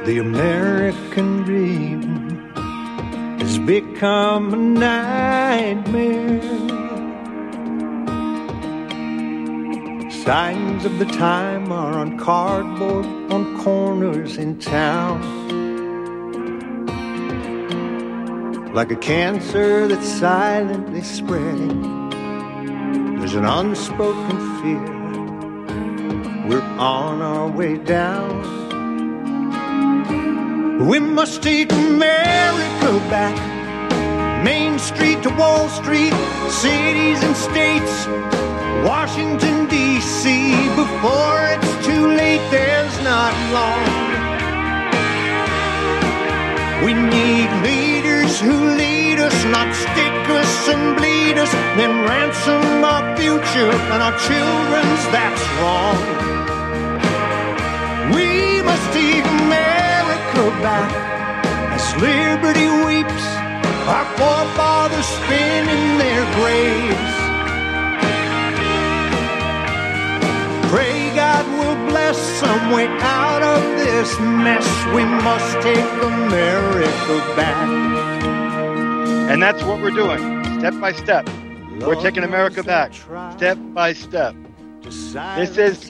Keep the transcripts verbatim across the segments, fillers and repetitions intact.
The American dream has become a nightmare. Signs of the time are on cardboard on corners in town. Like a cancer that's silently spreading, there's an unspoken fear. We're on our way down. We must take America back, Main Street to Wall Street, cities and states, Washington, D C Before it's too late, there's not long. We need leaders who lead us, not stick us and bleed us, then ransom our future and our children's, that's wrong. We must take America back as liberty weeps, our forefathers spin in their graves. Pray God will bless some way out of this mess. We must take America back. And that's what we're doing, step by step. We're taking America back, step by step. This is...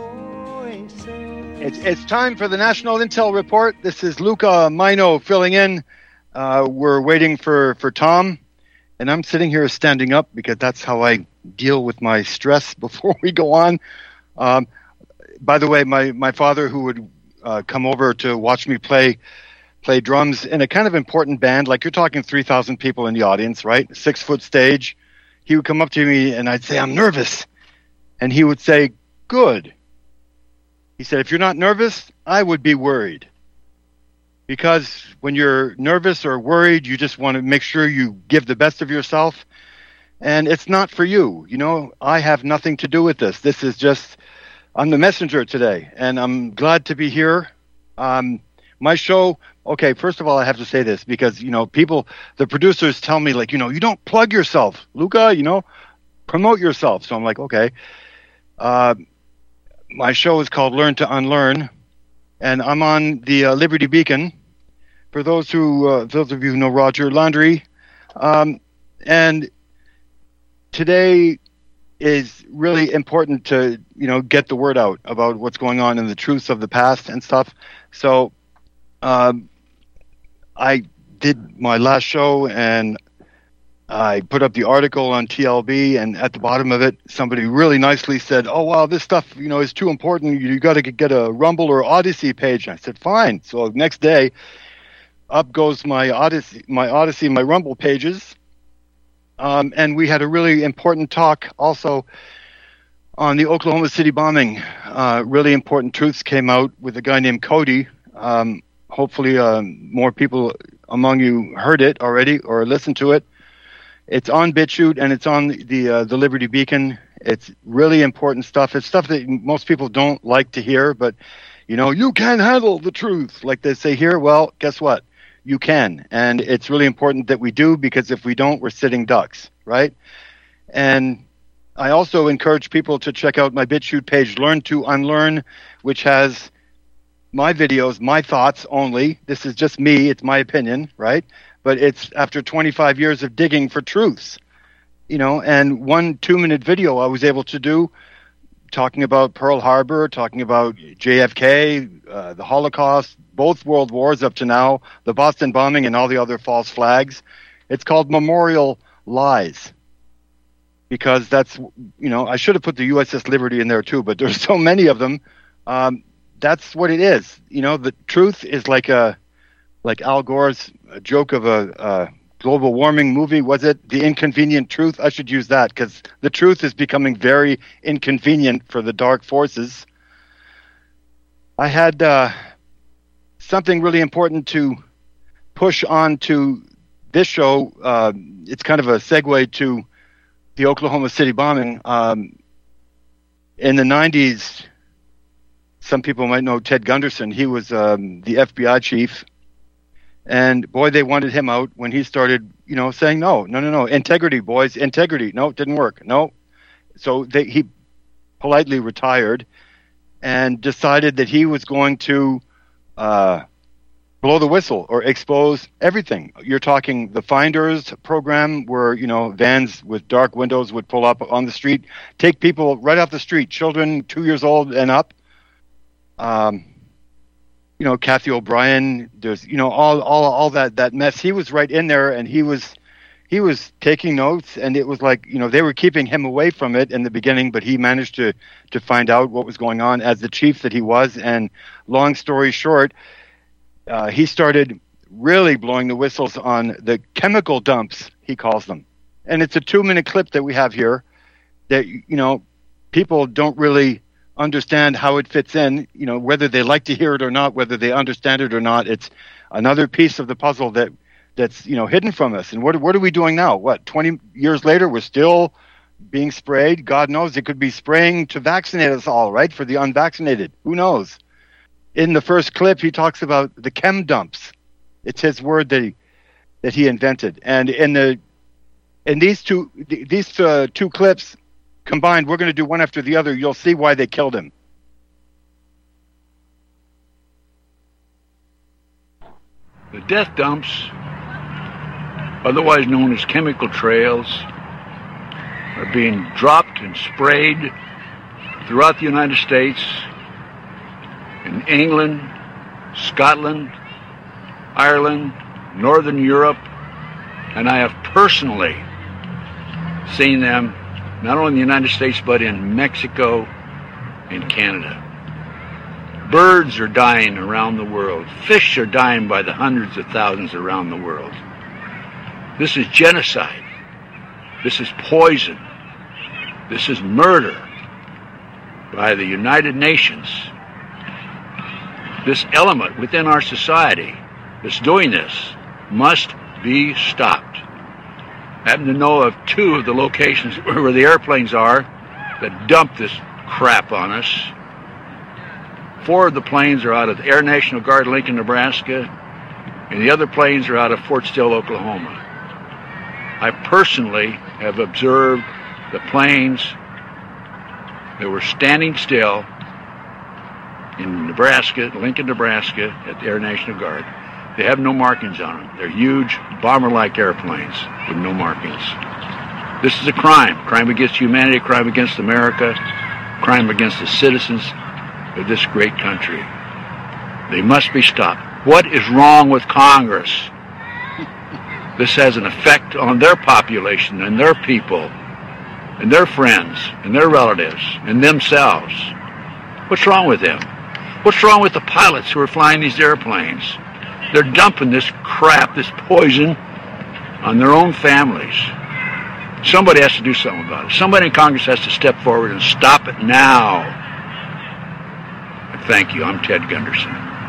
It's, it's time for the National Intel Report. This is Luca Mino filling in. Uh, we're waiting for, for Tom. And I'm sitting here standing up because that's how I deal with my stress before we go on. Um, by the way, my, my father, who would uh, come over to watch me play play drums in a kind of important band, like you're talking three thousand people in the audience, right? Six-foot stage. He would come up to me and I'd say, I'm nervous. And he would say, good. He said, if you're not nervous, I would be worried. Because when you're nervous or worried, you just want to make sure you give the best of yourself. And it's not for you. You know, I have nothing to do with this. This is just, I'm the messenger today. And I'm glad to be here. Um, my show, okay, first of all, I have to say this because, you know, people, the producers tell me, like, you know, you don't plug yourself, Luca, you know, promote yourself. So I'm like, okay. Uh, My show is called Learn to Unlearn, and I'm on the uh, Liberty Beacon. For those who, uh, those of you who know Roger Laundrie, um, and today is really important to, you know, get the word out about what's going on and the truths of the past and stuff. So, um, I did my last show and I put up the article on T L B, and at the bottom of it, somebody really nicely said, oh, wow, this stuff, you know, is too important. You, you got to get a Rumble or Odyssey page. And I said, fine. So next day, up goes my Odyssey, my Odyssey, my Rumble pages. Um, and we had a really important talk also on the Oklahoma City bombing. Uh, really important truths came out with a guy named Cody. Um, hopefully uh, more people among you heard it already or listened to it. It's on BitChute and it's on the uh, the Liberty Beacon. It's really important stuff. It's stuff that most people don't like to hear, but, you know, you can't handle the truth, like they say here. Well, guess what? You can. And it's really important that we do, because if we don't, we're sitting ducks, right? And I also encourage people to check out my BitChute page, Learn to Unlearn, which has my videos, my thoughts only. This is just me. It's my opinion, right? But it's after twenty-five years of digging for truths, you know, and one two-minute video I was able to do talking about Pearl Harbor, talking about J F K, uh, the Holocaust, both world wars up to now, the Boston bombing, and all the other false flags. It's called Memorial Lies, because that's, you know, I should have put the U S S Liberty in there too, but there's so many of them. Um, that's what it is. You know, the truth is like a, like Al Gore's joke of a, a global warming movie. Was it The Inconvenient Truth? I should use that, because the truth is becoming very inconvenient for the dark forces. I had uh, something really important to push on to this show. Uh, it's kind of a segue to the Oklahoma City bombing. Um, in the nineties, some people might know Ted Gunderson. He was um, the F B I chief. And boy, they wanted him out when he started, you know, saying, no, no, no, no, integrity, boys, integrity. No, it didn't work. No. So they, he politely retired and decided that he was going to uh, blow the whistle or expose everything. You're talking the Finders program where, you know, vans with dark windows would pull up on the street, take people right off the street, children two years old and up. Um, you know, Kathy O'Brien, there's, you know, all, all, all that, that mess. He was right in there and he was, he was taking notes, and it was like, you know, they were keeping him away from it in the beginning, but he managed to, to find out what was going on as the chief that he was. And long story short, uh, he started really blowing the whistles on the chemical dumps, he calls them. And it's a two minute clip that we have here that, you know, people don't really understand how it fits in, you know, whether they like to hear it or not, whether they understand it or not. It's another piece of the puzzle that, that's, you know, hidden from us. And what what are we doing now? What, twenty years later, we're still being sprayed? God knows, it could be spraying to vaccinate us all, right? For the unvaccinated. Who knows? In the first clip, he talks about the chem dumps. It's his word that he, that he invented. And in the in these two these uh, two clips combined, we're going to do one after the other. You'll see why they killed him. The death dumps, otherwise known as chemical trails, are being dropped and sprayed throughout the United States, in England, Scotland, Ireland, Northern Europe, and I have personally seen them not only in the United States but in Mexico and Canada. Birds are dying around the world. Fish are dying by the hundreds of thousands around the world. This is genocide. This is poison. This is murder by the United Nations. This element within our society that's doing this must be stopped. I happen to know of two of the locations where the airplanes are that dump this crap on us. Four of the planes are out of the Air National Guard, Lincoln, Nebraska, and the other planes are out of Fort Still, Oklahoma. I personally have observed the planes that were standing still in Nebraska, Lincoln, Nebraska, at the Air National Guard. They have no markings on them. They're huge, bomber-like airplanes with no markings. This is a crime. Crime against humanity, crime against America, crime against the citizens of this great country. They must be stopped. What is wrong with Congress? This has an effect on their population and their people and their friends and their relatives and themselves. What's wrong with them? What's wrong with the pilots who are flying these airplanes? They're dumping this crap, this poison, on their own families. Somebody has to do something about it. Somebody in Congress has to step forward and stop it now. And thank you. I'm Ted Gunderson.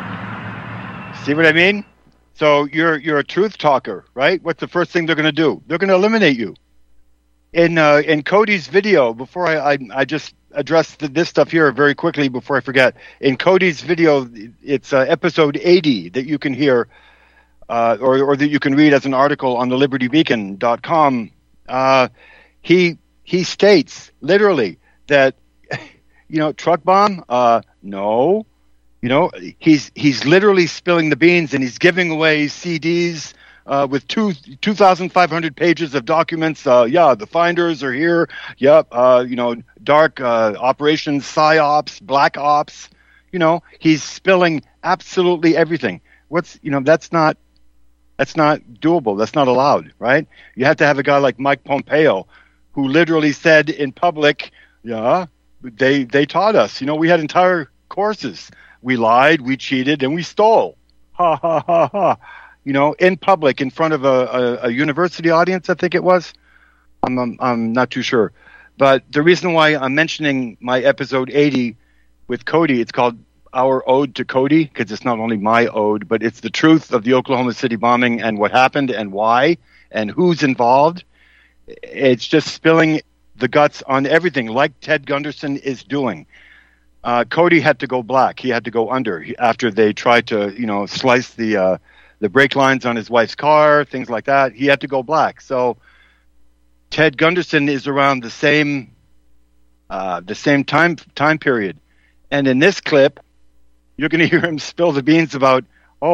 See what I mean? So you're you're a truth talker, right? What's the first thing they're going to do? They're going to eliminate you. In uh, in Cody's video, before I I, I just address the, this stuff here very quickly before I forget. In Cody's video, it's uh, episode eighty that you can hear, uh, or or that you can read as an article on the liberty beacon dot com. Uh, he he states literally that, you know, truck bomb. Uh, no. You know, he's he's literally spilling the beans, and he's giving away C Ds uh, with two two thousand five hundred pages of documents. Uh, yeah, the finders are here. Yep. Uh, you know, dark uh, operations, psyops, black ops. You know, he's spilling absolutely everything. What's you know that's not that's not doable. That's not allowed, right? You have to have a guy like Mike Pompeo, who literally said in public, yeah, they they taught us. You know, we had entire courses. We lied, we cheated, and we stole. Ha, ha, ha, ha. You know, in public, in front of a, a, a university audience, I think it was. I'm, I'm I'm not too sure. But the reason why I'm mentioning my episode eighty with Cody, it's called Our Ode to Cody, because it's not only my ode, but it's the truth of the Oklahoma City bombing and what happened and why and who's involved. It's just spilling the guts on everything, like Ted Gunderson is doing. Uh, Cody had to go black. He had to go under he, after they tried to, you know, slice the uh, the brake lines on his wife's car, things like that. He had to go black. So Ted Gunderson is around the same uh, the same time time period. And in this clip, you're going to hear him spill the beans about, oh,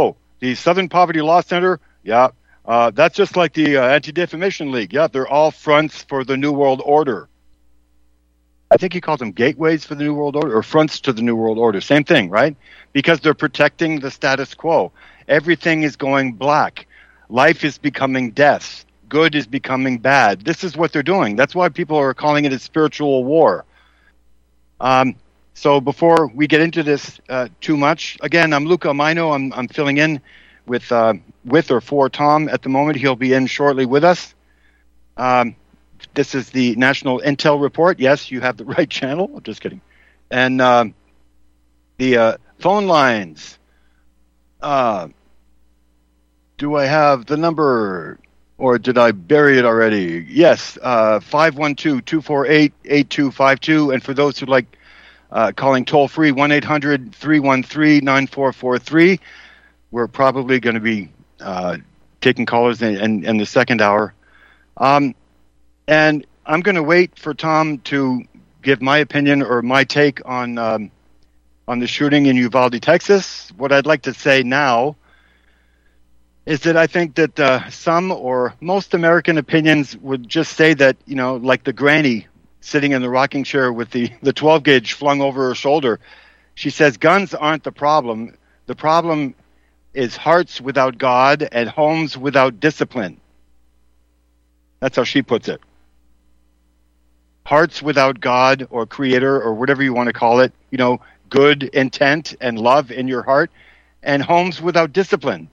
The Southern Poverty Law Center, yeah, uh, that's just like the uh, Anti-Defamation League. Yeah, they're all fronts for the New World Order. I think he calls them gateways for the New World Order, or fronts to the New World Order. Same thing, right? Because they're protecting the status quo. Everything is going black. Life is becoming death. Good is becoming bad. This is what they're doing. That's why people are calling it a spiritual war. Um, so before we get into this uh, too much, again, I'm Luca Mino. I'm, I'm filling in with uh, with or for Tom at the moment. He'll be in shortly with us. Um, this is the National Intel Report. Yes, you have the right channel. I'm just kidding. And um, the uh, phone lines. Uh, do I have the number, or did I bury it already? Yes, uh, five one two, two four eight, eight two five two. And for those who like uh, calling toll-free, one eight hundred, three one three, nine four four three. We're probably going to be uh, taking callers in, in, in the second hour. Um, and I'm going to wait for Tom to give my opinion or my take on um, on the shooting in Uvalde, Texas. What I'd like to say now is that I think that uh, some or most American opinions would just say that, you know, like the granny sitting in the rocking chair with the, the twelve gauge flung over her shoulder, she says guns aren't the problem. The problem is hearts without God and homes without discipline. That's how she puts it. Hearts without God or Creator or whatever you want to call it, you know, good intent and love in your heart, and homes without discipline.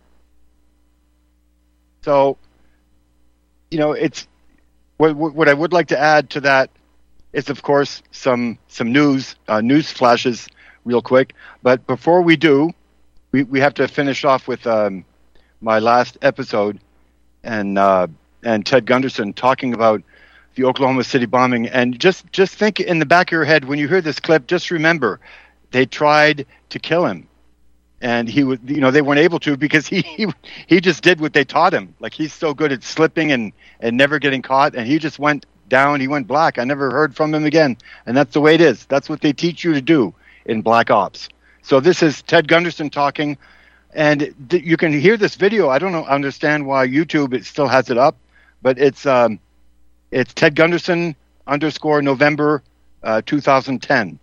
So, you know, it's what, what I would like to add to that is, of course, some some news uh, news flashes real quick. But before we do, we, we have to finish off with um, my last episode and uh, and Ted Gunderson talking about the Oklahoma City bombing. And just just think in the back of your head when you hear this clip, just remember they tried to kill him. And he was, you know, they weren't able to because he, he he just did what they taught him. Like, he's so good at slipping and, and never getting caught. And he just went down. He went black. I never heard from him again. And that's the way it is. That's what they teach you to do in Black Ops. So this is Ted Gunderson talking. And th- you can hear this video. I don't know, understand why YouTube it still has it up. But it's um, it's Ted Gunderson underscore November uh, two thousand ten.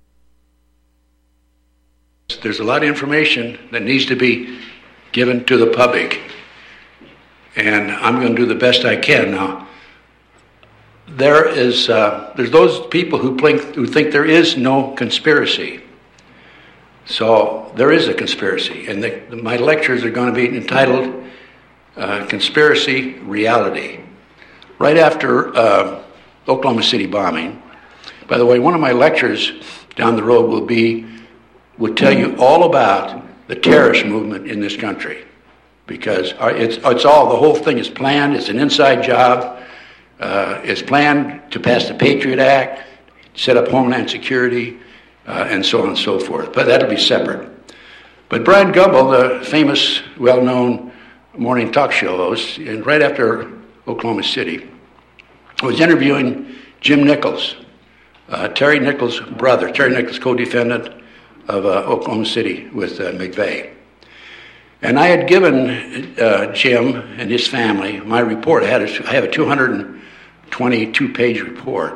There's a lot of information that needs to be given to the public, and I'm going to do the best I can. Now, there is uh, there's those people who think who think there is no conspiracy. So there is a conspiracy, and the, my lectures are going to be entitled uh, "Conspiracy Reality." Right after uh, Oklahoma City bombing. By the way, one of my lectures down the road will be. Will tell you all about the terrorist movement in this country, because it's it's all the whole thing is planned. It's an inside job. Uh, it's planned to pass the Patriot Act, set up Homeland Security, uh, and so on and so forth. But that'll be separate. But Brian Gumbel, the famous, well-known morning talk show host, and right after Oklahoma City, was interviewing Jim Nichols, uh, Terry Nichols' brother, Terry Nichols, co-defendant of uh, Oklahoma City with uh, McVeigh. And I had given uh, Jim and his family my report. I, had a, I have a two hundred twenty-two page report.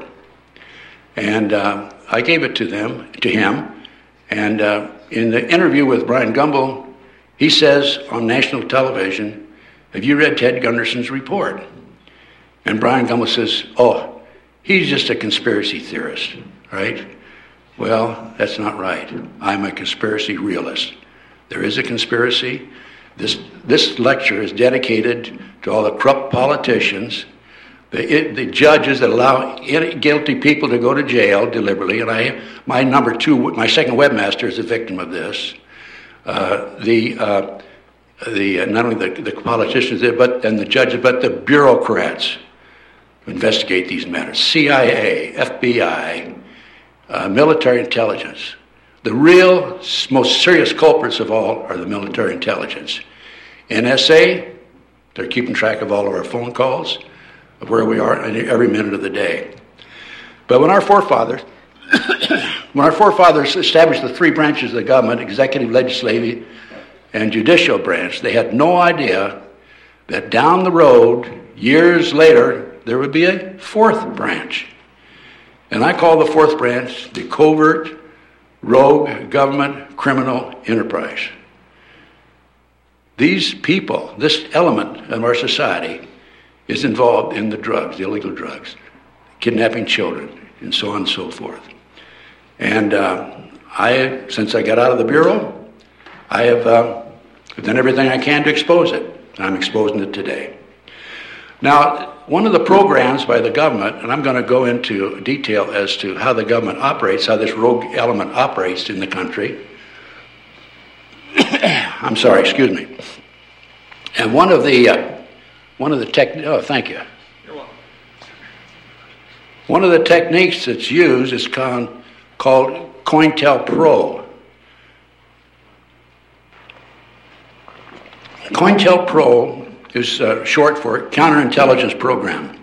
And uh, I gave it to them, to him. And uh, in the interview with Brian Gumbel, he says on national television, "Have you read Ted Gunderson's report?" And Brian Gumbel says, "Oh, he's just a conspiracy theorist," right? Well, that's not right. I'm a conspiracy realist. There is a conspiracy. This this lecture is dedicated to all the corrupt politicians, the the judges that allow guilty people to go to jail deliberately. And I, my number two, my second webmaster is a victim of this. Uh, the uh, the uh, not only the, the politicians, but and the judges, but the bureaucrats who investigate these matters. C I A, F B I. Uh, military intelligence. The real, most serious culprits of all are the military intelligence. N S A, they're keeping track of all of our phone calls, of where we are every minute of the day. But when our forefathers, when our forefathers established the three branches of the government, executive, legislative, and judicial branch, they had no idea that down the road, years later, there would be a fourth branch. And I call the fourth branch the covert, rogue government criminal enterprise. These people, this element of our society, is involved in the drugs, the illegal drugs, kidnapping children, and so on and so forth. And uh, I, since I got out of the Bureau, I have uh, done everything I can to expose it. I'm exposing it today. Now, one of the programs by the government, and I'm going to go into detail as to how the government operates, how this rogue element operates in the country. I'm sorry, excuse me. And one of the, uh, one of the tech, oh, thank you. You're welcome. One of the techniques that's used is called, called COINTELPRO. COINTELPRO is uh, short for Counterintelligence Program.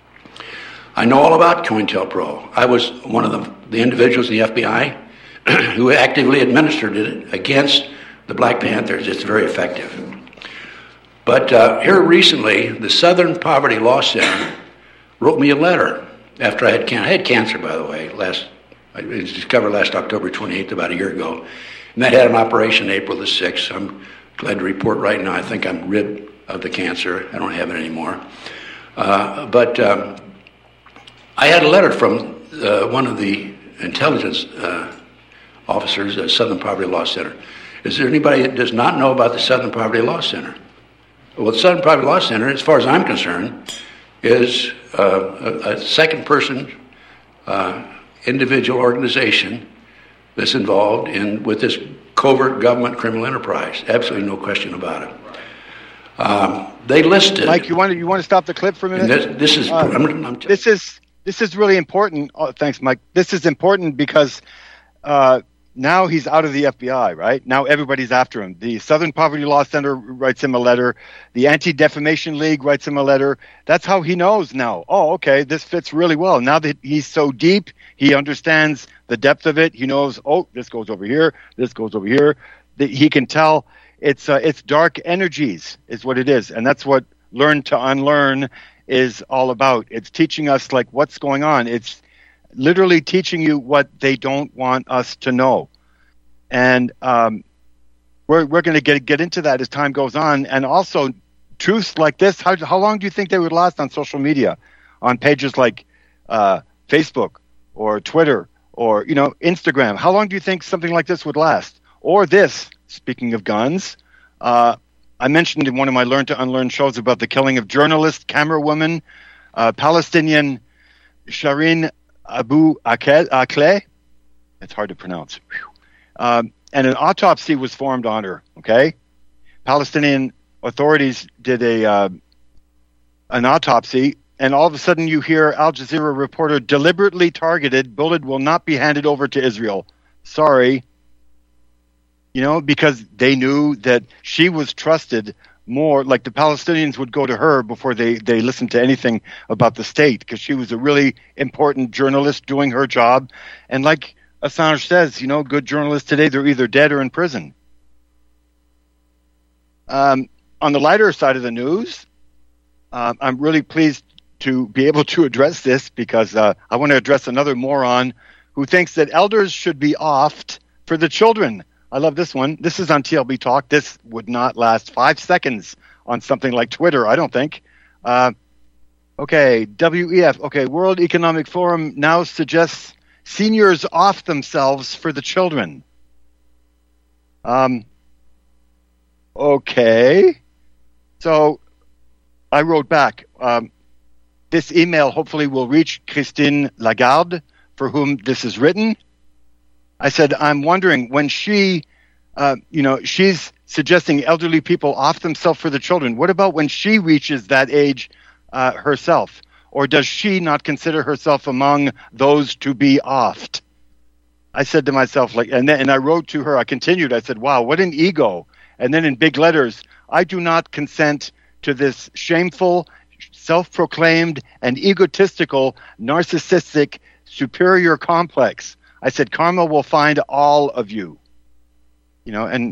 I know all about COINTELPRO. I was one of the, the individuals in the F B I who actively administered it against the Black Panthers. It's very effective. But uh, here recently, the Southern Poverty Law Center wrote me a letter after I had cancer. I had cancer, by the way, last it was discovered last October twenty-eighth, about a year ago. And that had an operation April the sixth. I'm glad to report right now I think I'm rid of the cancer. I don't have it anymore. Uh, but um, I had a letter from uh, one of the intelligence uh, officers at Southern Poverty Law Center. Is there anybody that does not know about the Southern Poverty Law Center? Well, the Southern Poverty Law Center, as far as I'm concerned, is uh, a, a second-person uh, individual organization that's involved in with this covert government criminal enterprise. Absolutely no question about it. Um, they listed. Mike, you want to you want to stop the clip for a minute? This, this is. Uh, I'm, I'm t- this is this is really important. Oh, thanks, Mike. This is important because uh, now he's out of the F B I. Right now, everybody's after him. The Southern Poverty Law Center writes him a letter. The Anti-Defamation League writes him a letter. That's how he knows now. Oh, okay, this fits really well. Now that he's so deep, he understands the depth of it. He knows. Oh, this goes over here. This goes over here. He can tell. It's uh, it's dark energies is what it is, and that's what Learn to Unlearn is all about. It's teaching us like what's going on. It's literally teaching you what they don't want us to know, and um, we're we're going to get get into that as time goes on. And also, truths like this. How how long do you think they would last on social media, on pages like uh, Facebook or Twitter or you know Instagram? How long do you think something like this would last? Or this? Speaking of guns, uh, I mentioned in one of my Learn to Unlearn shows about the killing of journalist, camera woman, uh, Palestinian Shireen Abu Akleh. It's hard to pronounce. Um, and an autopsy was formed on her, okay? Palestinian authorities did a uh, an autopsy, and all of a sudden you hear Al Jazeera reporter deliberately targeted, bullet will not be handed over to Israel. Sorry. You know, because they knew that she was trusted more, like the Palestinians would go to her before they, they listened to anything about the state, because she was a really important journalist doing her job. And like Assange says, you know, good journalists today, they're either dead or in prison. Um, on the lighter side of the news, uh, I'm really pleased to be able to address this because uh, I want to address another moron who thinks that elders should be offed for the children. I love this one. This is on T L B Talk. This would not last five seconds on something like Twitter, I don't think. Uh, okay, W E F. Okay, World Economic Forum now suggests seniors off themselves for the children. Um. Okay. So I wrote back. Um, this email hopefully will reach Christine Lagarde, for whom this is written. I said, I'm wondering when she, uh, you know, she's suggesting elderly people off themselves for the children. What about when she reaches that age uh, herself? Or does she not consider herself among those to be offed? I said to myself, like, and then, and I wrote to her, I continued, I said, wow, what an ego. And then in big letters, I do not consent to this shameful, self-proclaimed and egotistical, narcissistic, superior complex. I said, karma will find all of you. You know, and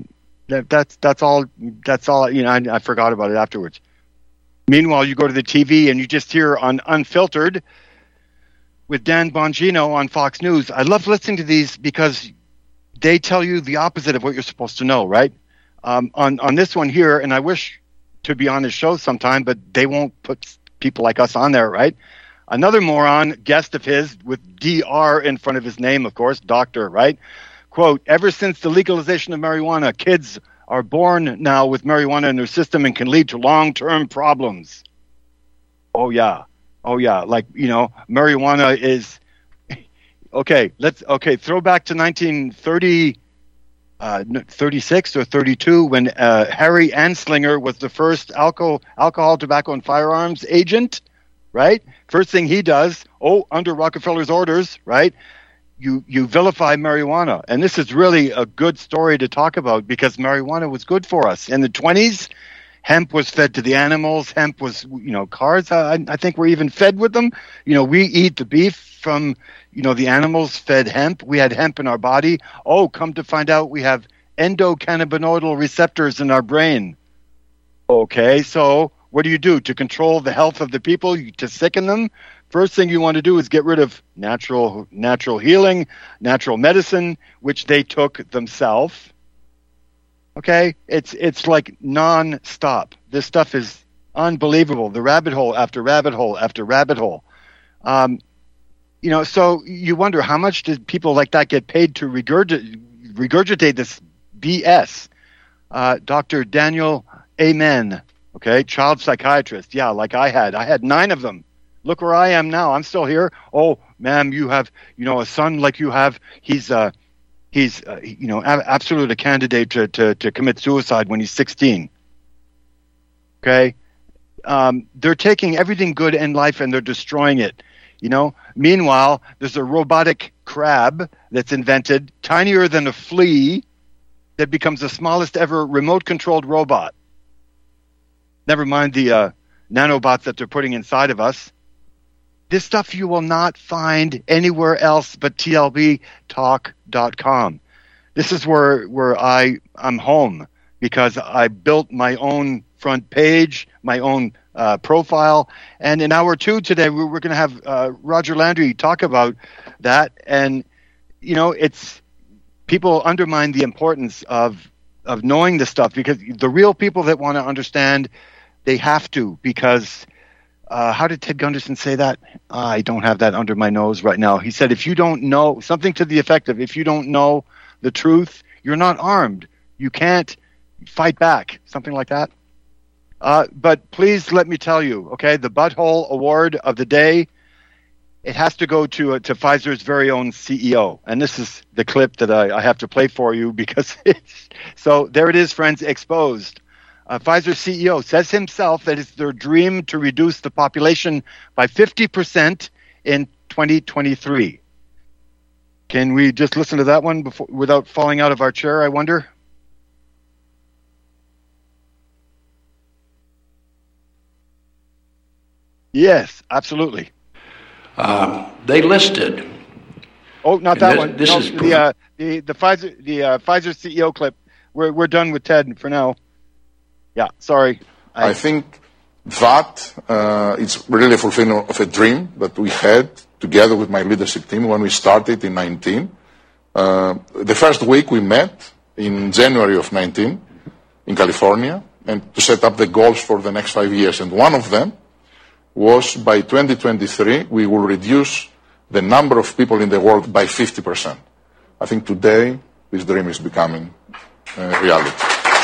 That, that's that's all. That's all. You know, I, I forgot about it afterwards. Meanwhile, you go to the T V and you just hear on Unfiltered with Dan Bongino on Fox News. I love listening to these because they tell you the opposite of what you're supposed to know, right? Um, on on this one here, and I wish to be on his show sometime, but they won't put people like us on there, right? Another moron guest of his with D R in front of his name, of course, doctor, right? Quote, ever since the legalization of marijuana, kids are born now with marijuana in their system and can lead to long-term problems. Oh, yeah. Oh, yeah. Like, you know, marijuana is... Okay, let's... Okay, throw back to nineteen thirty, uh, thirty-six or thirty-two when uh, Harry Anslinger was the first alcohol, alcohol, tobacco, and firearms agent, right? First thing he does, oh, under Rockefeller's orders, right? You you vilify marijuana. And this is really a good story to talk about because marijuana was good for us. In the twenties, hemp was fed to the animals. Hemp was, you know, cars, I, I think we're even fed with them. You know, we eat the beef from, you know, the animals fed hemp. We had hemp in our body. Oh, come to find out we have endocannabinoidal receptors in our brain. Okay, so what do you do to control the health of the people, to sicken them? First thing you want to do is get rid of natural natural healing, natural medicine, which they took themselves. Okay? It's it's like non-stop. This stuff is unbelievable. The rabbit hole after rabbit hole after rabbit hole. Um, you know, so you wonder how much did people like that get paid to regurgitate, regurgitate this B S? Uh, Doctor Daniel Amen, okay, child psychiatrist. Yeah, like I had. I had nine of them. Look where I am now. I'm still here. Oh, ma'am, you have, you know, a son like you have. He's, uh, he's, uh, you know, a- absolute a candidate to, to, to commit suicide when he's sixteen. Okay? Um, they're taking everything good in life and they're destroying it, you know? Meanwhile, there's a robotic crab that's invented, tinier than a flea, that becomes the smallest ever remote-controlled robot. Never mind the uh, nanobots that they're putting inside of us. This stuff you will not find anywhere else but T L B talk dot com. This is where where I, I'm home because I built my own front page, my own uh, profile. And in hour two today, we're, we're going to have uh, Roger Landry talk about that. And, you know, it's people undermine the importance of of knowing this stuff because the real people that want to understand, they have to because... Uh, how did Ted Gunderson say that? Uh, I don't have that under my nose right now. He said, if you don't know, something to the effect of, if you don't know the truth, you're not armed. You can't fight back, something like that. Uh, but please let me tell you, okay, the Butthole Award of the day, it has to go to uh, to Pfizer's very own C E O. And this is the clip that I, I have to play for you because it's... So there it is, friends, exposed. Uh, Pfizer C E O says himself that it's their dream to reduce the population by fifty percent in twenty twenty-three. Can we just listen to that one before, without falling out of our chair, I wonder? Yes, absolutely. Um, they listed. Oh, not that this, one. This no, is the, uh, the the Pfizer the uh, Pfizer C E O clip. We're we're done with Ted for now. Yeah, sorry. I, I think that uh, it's really a fulfillment of a dream that we had together with my leadership team when we started in nineteen. Uh, the first week we met in January of nineteen in California and to set up the goals for the next five years. And one of them was by twenty twenty-three we will reduce the number of people in the world by fifty percent. I think today this dream is becoming uh, reality.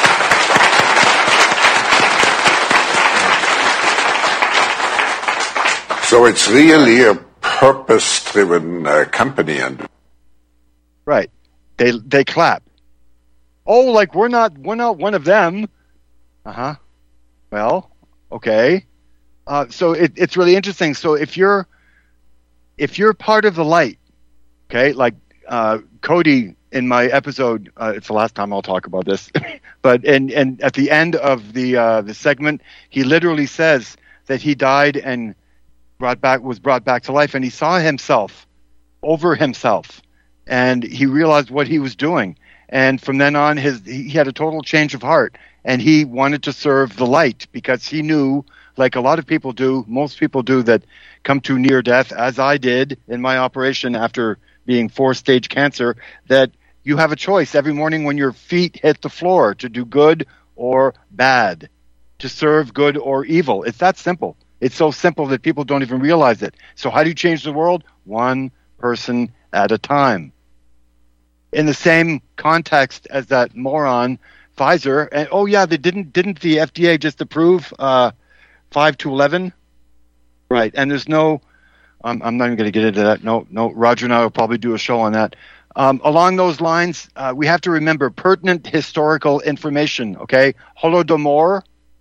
So it's really a purpose-driven uh, company, and right, they they clap. Oh, like we're not we're not one of them. Uh huh. Well, okay. Uh, so it, it's really interesting. So if you're if you're part of the light, okay, like uh, Cody in my episode, uh, it's the last time I'll talk about this, but and and at the end of the uh, the segment, he literally says that he died and brought back was brought back to life, and he saw himself over himself, and he realized what he was doing, And from then on, his he had a total change of heart, and he wanted to serve the light because he knew, like a lot of people do, most people do, that come to near death, as I did in my operation after being four-stage cancer, that you have a choice every morning when your feet hit the floor to do good or bad, to serve good or evil. It's that simple. It's so simple that people don't even realize it. So how do you change the world? One person at a time. In the same context as that moron, Pfizer, and oh yeah, they didn't didn't the F D A just approve uh, five to eleven? Right, and there's no, um, I'm not even going to get into that. No, no, Roger and I will probably do a show on that. Um, along those lines, uh, we have to remember pertinent historical information, okay? Holodomor,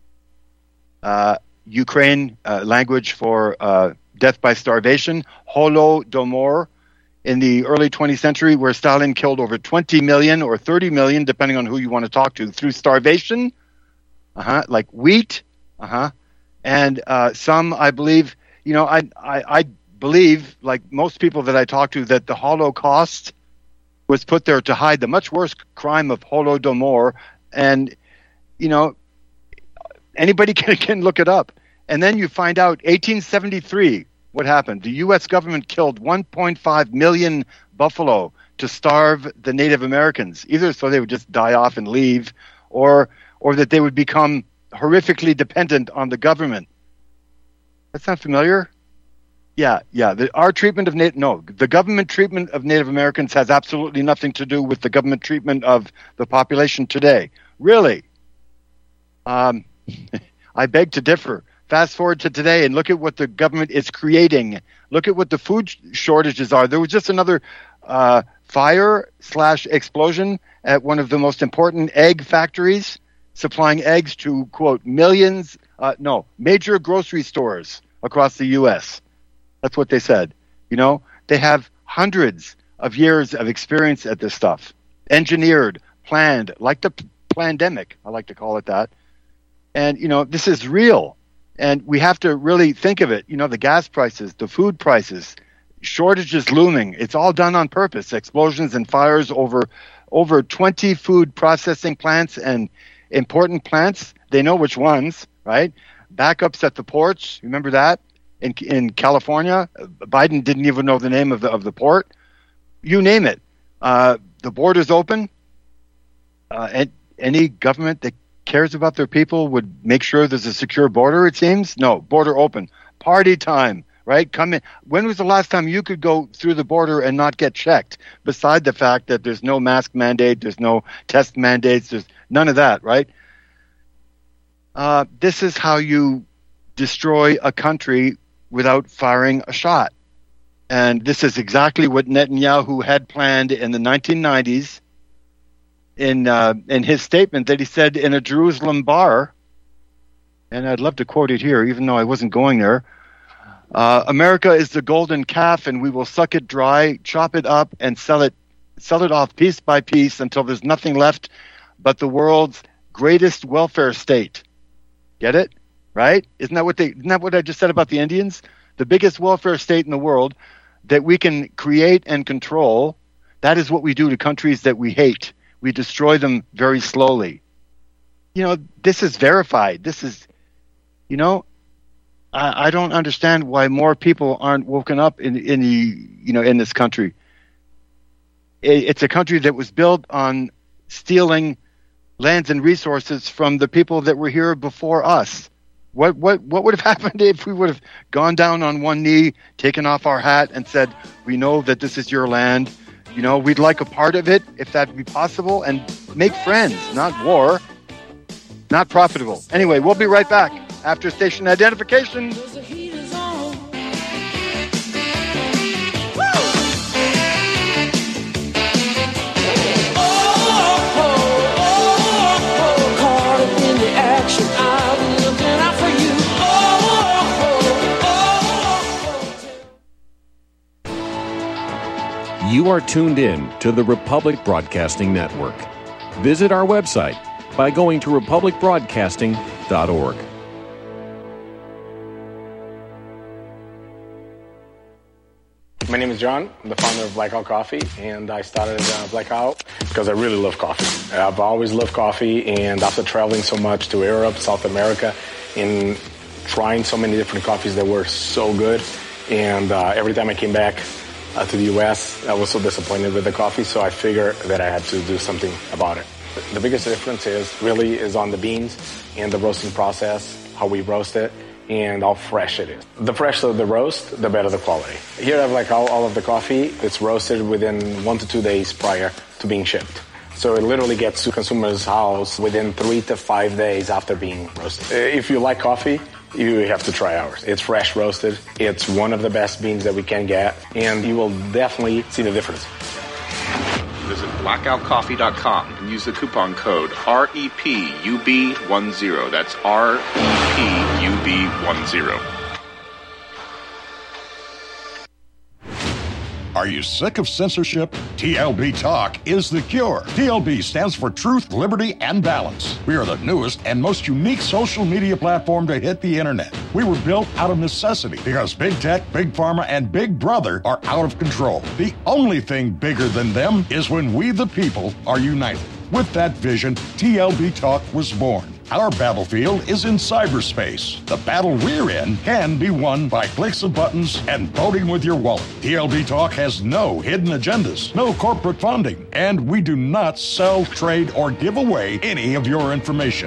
uh, Ukraine uh, language for uh, death by starvation. Holodomor in the early twentieth century, where Stalin killed over twenty million or thirty million, depending on who you want to talk to, through starvation, uh-huh, like wheat, uh-huh. And uh, some, I believe, you know, I, I I believe, like most people that I talk to, that the Holocaust was put there to hide the much worse crime of Holodomor. And, you know, anybody can, can look it up. And then you find out eighteen seventy-three, what happened? The U S government killed one point five million buffalo to starve the Native Americans, either so they would just die off and leave, or or that they would become horrifically dependent on the government. That sound familiar? Yeah, yeah. The, our treatment of Native, no, the government treatment of Native Americans has absolutely nothing to do with the government treatment of the population today. Really? Um, I beg to differ. Fast forward to today and look at what the government is creating. Look at what the food sh- shortages are. There was just another uh, fire slash explosion at one of the most important egg factories, supplying eggs to, quote, millions, uh, no, major grocery stores across the U S. That's what they said. You know, they have hundreds of years of experience at this stuff. Engineered, planned, like the p- pandemic, I like to call it that. And, you know, this is real. And we have to really think of it. You know, the gas prices, the food prices, shortages looming. It's all done on purpose. Explosions and fires over over twenty food processing plants and important plants. They know which ones, right? Backups at the ports. Remember that? In in California, Biden didn't even know the name of the of the port. You name it. Uh, the border's open. Uh, and any government that cares about their people would make sure there's a secure border, it seems. No, border open. Party time, right? Come in. When was the last time you could go through the border and not get checked? Beside the fact that there's no mask mandate, there's no test mandates, there's none of that, right? Uh, this is how you destroy a country without firing a shot. And this is exactly what Netanyahu had planned in the nineteen nineties. In uh, in his statement that he said in a Jerusalem bar, and I'd love to quote it here, even though I wasn't going there. Uh, America is the golden calf, and we will suck it dry, chop it up, and sell it, sell it off piece by piece until there's nothing left but the world's greatest welfare state. Get it? Right? Isn't that what they? Isn't that what I just said about the Indians? The biggest welfare state in the world that we can create and control. That is what we do to countries that we hate. We destroy them very slowly. You know, this is verified. This is, you know, I, I don't understand why more people aren't woken up in, in the, you know, in this country. It, it's a country that was built on stealing lands and resources from the people that were here before us. What what what would have happened if we would have gone down on one knee, taken off our hat, and said, "We know that this is your land. You know, we'd like a part of it, if that be possible, and make friends, not war, not profitable." Anyway, we'll be right back after station identification. You are tuned in to the Republic Broadcasting Network. Visit our website by going to republic broadcasting dot org. My name is John. I'm the founder of Blackout Coffee, and I started uh, Blackout because I really love coffee. I've always loved coffee, and after traveling so much to Europe, South America, and trying so many different coffees that were so good, and uh, every time I came back uh, to the U S, I was so disappointed with the coffee, so I figured that I had to do something about it. The biggest difference is really is on the beans and the roasting process, how we roast it, and how fresh it is. The fresher the roast, the better the quality. Here I have like all, all of the coffee. It's roasted within one to two days prior to being shipped. So it literally gets to consumer's house within three to five days after being roasted. If you like coffee, you have to try ours. It's fresh roasted. It's one of the best beans that we can get, and you will definitely see the difference. Visit blackout coffee dot com and use the coupon code R E P U B ten. That's R E P U B ten. Are you sick of censorship? T L B Talk is the cure. T L B stands for Truth, Liberty, and Balance. We are the newest and most unique social media platform to hit the internet. We were built out of necessity because big tech, big pharma, and big brother are out of control. The only thing bigger than them is when we the people are united. With that vision, T L B Talk was born. Our battlefield is in cyberspace. The battle we're in can be won by clicks of buttons and voting with your wallet. T L B Talk has no hidden agendas, no corporate funding, and we do not sell, trade, or give away any of your information.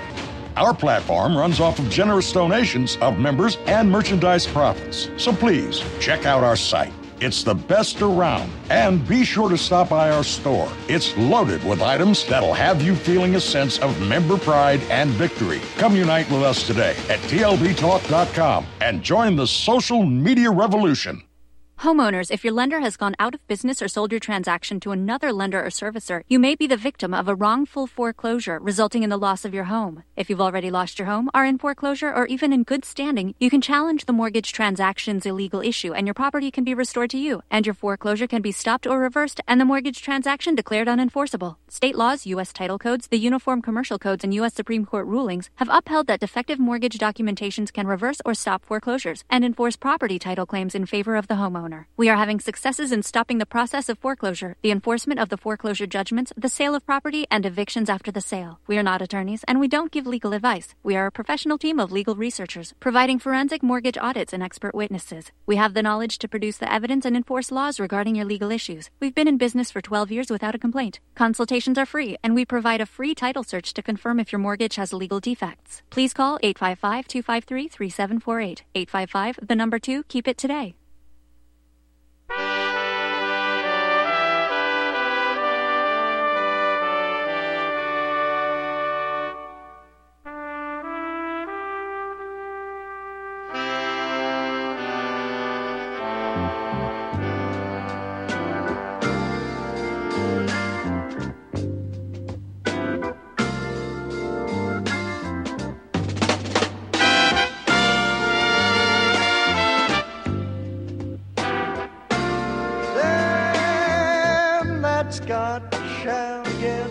Our platform runs off of generous donations of members and merchandise profits. So please, check out our site. It's the best around. And be sure to stop by our store. It's loaded with items that'll have you feeling a sense of member pride and victory. Come unite with us today at T L B talk dot com and join the social media revolution. Homeowners, if your lender has gone out of business or sold your transaction to another lender or servicer, you may be the victim of a wrongful foreclosure, resulting in the loss of your home. If you've already lost your home, are in foreclosure, or even in good standing, you can challenge the mortgage transaction's illegal issue, and your property can be restored to you, and your foreclosure can be stopped or reversed, and the mortgage transaction declared unenforceable. State laws, U S title codes, the Uniform Commercial Codes, and U S Supreme Court rulings have upheld that defective mortgage documentations can reverse or stop foreclosures and enforce property title claims in favor of the homeowner. We are having successes in stopping the process of foreclosure, the enforcement of the foreclosure judgments, the sale of property, and evictions after the sale. We are not attorneys, and we don't give legal advice. We are a professional team of legal researchers, providing forensic mortgage audits and expert witnesses. We have the knowledge to produce the evidence and enforce laws regarding your legal issues. We've been in business for twelve years without a complaint. Consultations are free, and we provide a free title search to confirm if your mortgage has legal defects. Please call eight five five, two five three, three seven four eight. eight five five, the number two, keep it today. God shall get,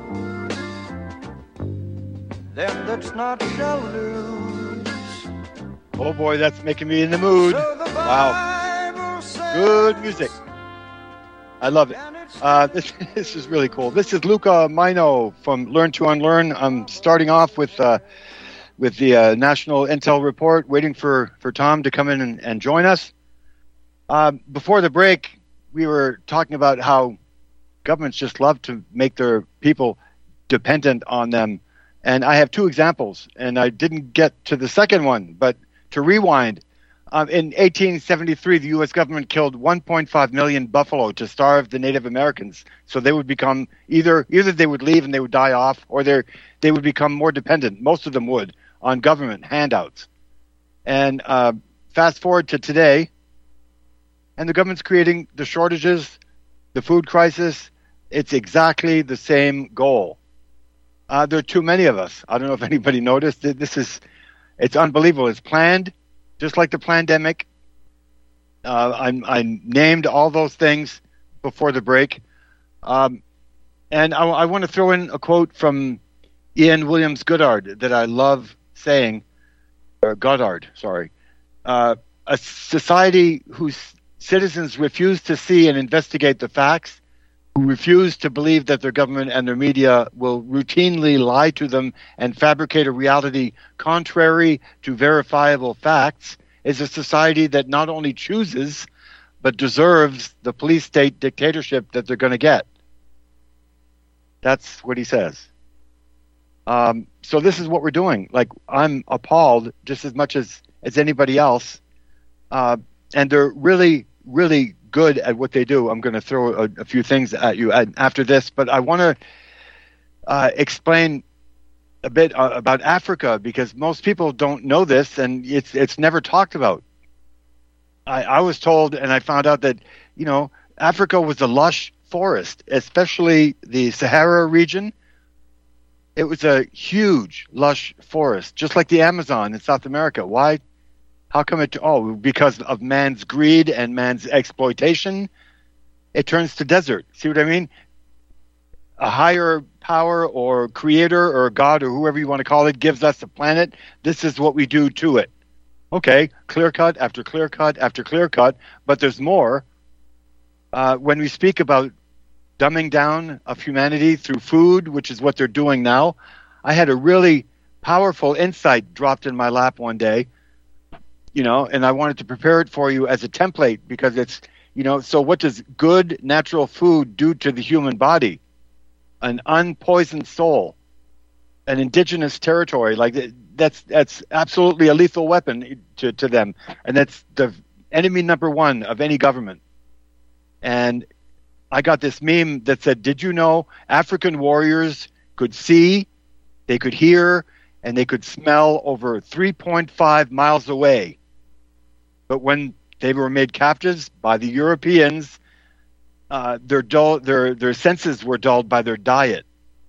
them that's not shall lose. Oh boy, that's making me in the mood. So the Wow. Good music. I love it. Uh, this, this is really cool. This is Luca Mino from Learn to Unlearn. I'm starting off with uh, with the uh, National Intel Report, waiting for, for Tom to come in and, and join us. Uh, before the break, we were talking about how governments just love to make their people dependent on them. And I have two examples, and I didn't get to the second one, but to rewind, um, in eighteen seventy-three, the U S government killed one point five million buffalo to starve the Native Americans. So they would become either, either they would leave and they would die off, or they they would become more dependent, most of them would, on government handouts. And uh, fast forward to today, and the government's creating the shortages, the food crisis. It's exactly the same goal. Uh, there are too many of us. I don't know if anybody noticed. This is, it's unbelievable. It's planned, just like the pandemic. Uh, I, I named all those things before the break. Um, and I, I want to throw in a quote from Ian Williams Goddard that I love saying, or Goddard, sorry. Uh, a society whose citizens refuse to see and investigate the facts, who refuse to believe that their government and their media will routinely lie to them and fabricate a reality contrary to verifiable facts, is a society that not only chooses but deserves the police state dictatorship that they're going to get. That's what he says. Um, so this is what we're doing. Like, I'm appalled just as much as, as anybody else. Uh, and they're really, really good at what they do. I'm going to throw a, a few things at you after this, but I want to uh, explain a bit uh, about Africa, because most people don't know this, and it's it's never talked about. I, I was told, and I found out that, you know, Africa was a lush forest, especially the Sahara region. It was a huge, lush forest, just like the Amazon in South America. Why? How come it? Oh, because of man's greed and man's exploitation, it turns to desert. See what I mean? A higher power or creator or God or whoever you want to call it gives us a planet. This is what we do to it. Okay, clear cut after clear cut after clear cut, but there's more. Uh, when we speak about dumbing down of humanity through food, which is what they're doing now, I had a really powerful insight dropped in my lap one day. You know, and I wanted to prepare it for you as a template, because it's, you know, so what does good natural food do to the human body? An unpoisoned soul, an indigenous territory, like that's that's absolutely a lethal weapon to, to them. And that's the enemy number one of any government. And I got this meme that said, did you know African warriors could see, they could hear, and they could smell over three point five miles away? But when they were made captives by the Europeans, uh, their dull, their their senses were dulled by their diet.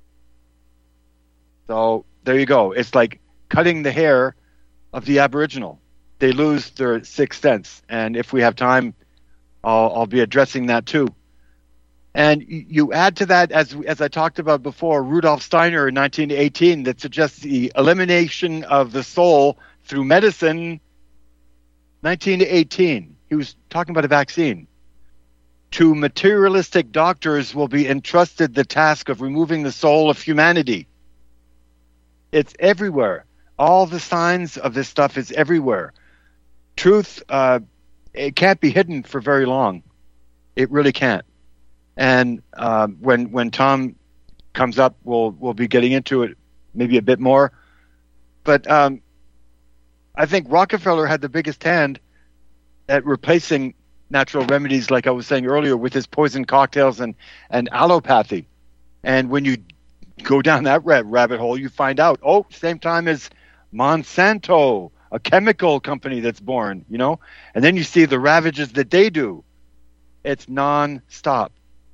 So there you go. It's like cutting the hair of the Aboriginal. They lose their sixth sense, and if we have time, I'll, I'll be addressing that too. And you add to that, as as I talked about before, Rudolf Steiner in nineteen eighteen, that suggests the elimination of the soul through medicine. nineteen eighteen, he was talking about a vaccine. To materialistic doctors will be entrusted the task of removing the soul of humanity. It's everywhere. All the signs of this stuff is everywhere. Truth, uh, it can't be hidden for very long. It really can't. And uh, when when Tom comes up, we'll we'll be getting into it maybe a bit more. But um, I think Rockefeller had the biggest hand at replacing natural remedies, like I was saying earlier, with his poison cocktails and, and allopathy. And when you go down that rabbit hole, you find out, oh, same time as Monsanto, a chemical company that's born, you know? And then you see the ravages that they do. It's non-stop.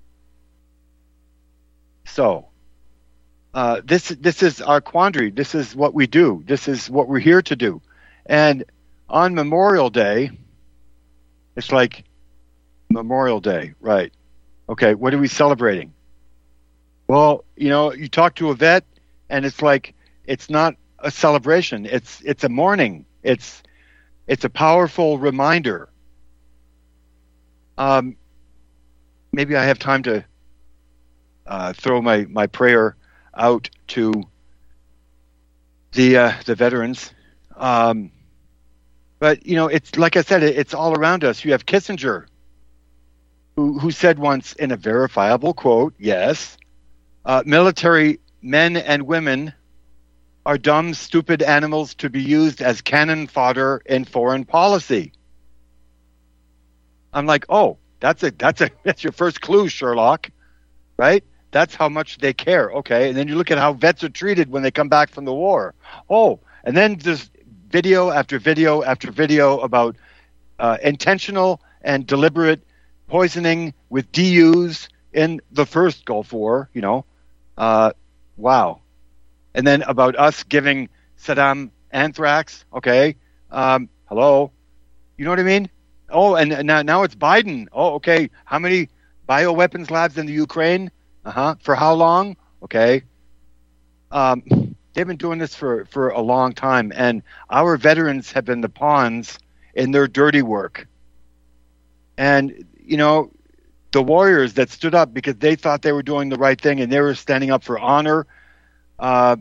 So, uh, this this is our quandary. This is what we do. This is what we're here to do. And on Memorial Day, it's like Memorial Day, right? Okay, what are we celebrating? Well, you know, you talk to a vet, and it's like it's not a celebration. It's it's a mourning. It's it's a powerful reminder. Um, maybe I have time to uh, throw my, my prayer out to the uh, the veterans. Um, but you know, it's like I said, it, it's all around us. You have Kissinger, who who said once in a verifiable quote, yes, uh, military men and women are dumb, stupid animals to be used as cannon fodder in foreign policy. I'm like, oh, that's a that's a that's your first clue, Sherlock, right? That's how much they care. Okay, and then you look at how vets are treated when they come back from the war. Oh, and then there's video after video after video about uh, intentional and deliberate poisoning with D Us in the first Gulf War. You know, uh, wow. And then about us giving Saddam anthrax. Okay, um, hello, you know what I mean? Oh, and, and now now it's Biden. Oh, okay. How many bioweapons labs in the Ukraine? Uh huh. For how long? Okay. Um, they've been doing this for, for a long time, and our veterans have been the pawns in their dirty work. And, you know, the warriors that stood up because they thought they were doing the right thing and they were standing up for honor. Uh,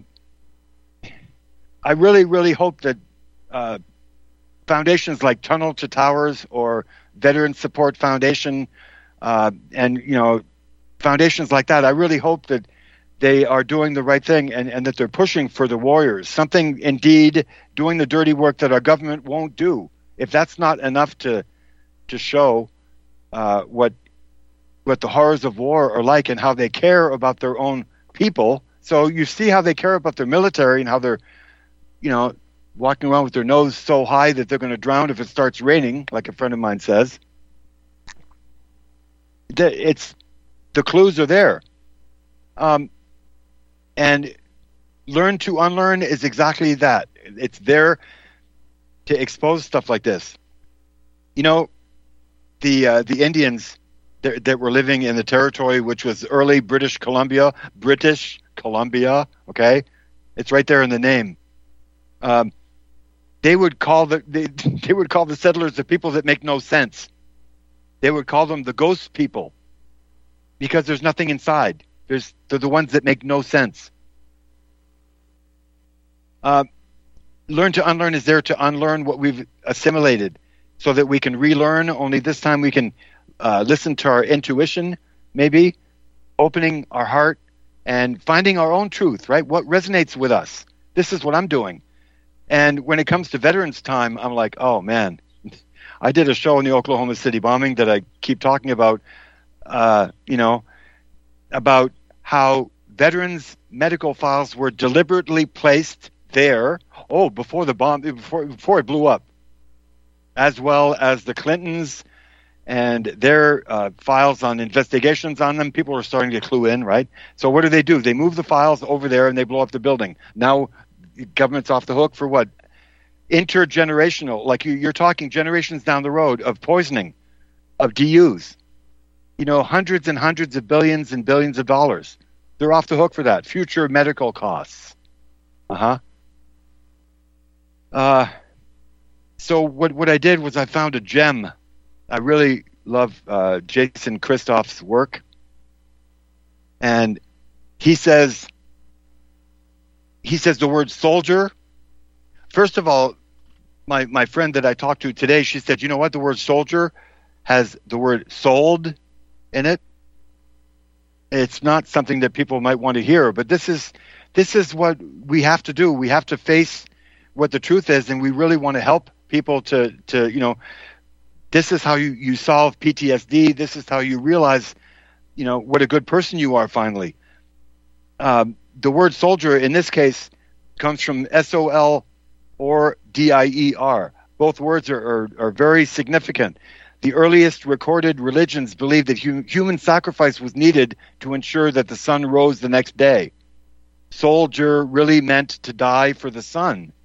I really, really hope that uh, foundations like Tunnel to Towers or Veteran Support Foundation uh, and, you know, foundations like that, I really hope that they are doing the right thing and, and that they're pushing for the warriors. Something, indeed, doing the dirty work that our government won't do. If that's not enough to to show uh, what what the horrors of war are like and how they care about their own people. So you see how they care about their military and how they're, you know, walking around with their nose so high that they're going to drown if it starts raining, like a friend of mine says. It's the clues are there. Um, and learn to unlearn is exactly that. It's there to expose stuff like this. You know, the uh, the Indians that, that were living in the territory, which was early British Columbia, British Columbia, okay? It's right there in the name. Um, they would call the they, they would call the settlers the people that make no sense. They would call them the ghost people because there's nothing inside. There's they're the ones that make no sense. Uh, learn to unlearn is there to unlearn what we've assimilated so that we can relearn. Only this time we can uh, listen to our intuition, maybe, opening our heart and finding our own truth, right? What resonates with us. This is what I'm doing. And when it comes to Veterans Time, I'm like, oh, man. I did a show in the Oklahoma City bombing that I keep talking about, uh, you know, about how veterans' medical files were deliberately placed there, oh, before the bomb, before before it blew up, as well as the Clintons and their uh, files on investigations on them. People are starting to clue in, right? So what do they do? They move the files over there and they blow up the building. Now, the government's off the hook for what? Intergenerational, like you, you're talking generations down the road of poisoning, of D Us. You know, hundreds and hundreds of billions and billions of dollars. They're off the hook for that. Future medical costs. Uh-huh. Uh, so what, what I did was I found a gem. I really love uh, Jason Christoph's work. And he says, he says the word soldier. First of all, my, my friend that I talked to today, she said, you know what? The word soldier has the word sold in it. It's not something that people might want to hear, but this is this is what we have to do. We have to face what the truth is, and we really want to help people to, to you know, this is how you, you solve P T S D. This is how you realize, you know, what a good person you are finally. Um, the word soldier in this case comes from S O L or D I E R. Both words are, are, are very significant. The earliest recorded religions believed that hu- human sacrifice was needed to ensure that the sun rose the next day. Soldier really meant to die for the sun.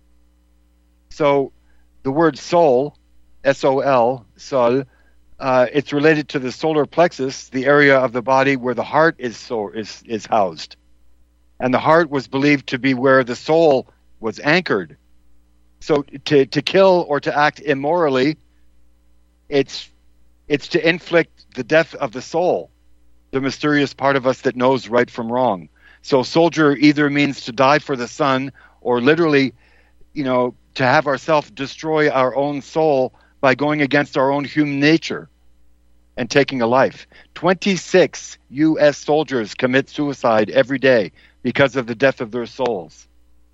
So the word soul, S O L, sol, uh, it's related to the solar plexus, the area of the body where the heart is, so, is, is housed. And the heart was believed to be where the soul was anchored. So to, to kill or to act immorally, It's it's to inflict the death of the soul, the mysterious part of us that knows right from wrong. So soldier either means to die for the sun or literally, you know, to have ourselves destroy our own soul by going against our own human nature and taking a life. twenty-six U S soldiers commit suicide every day because of the death of their souls.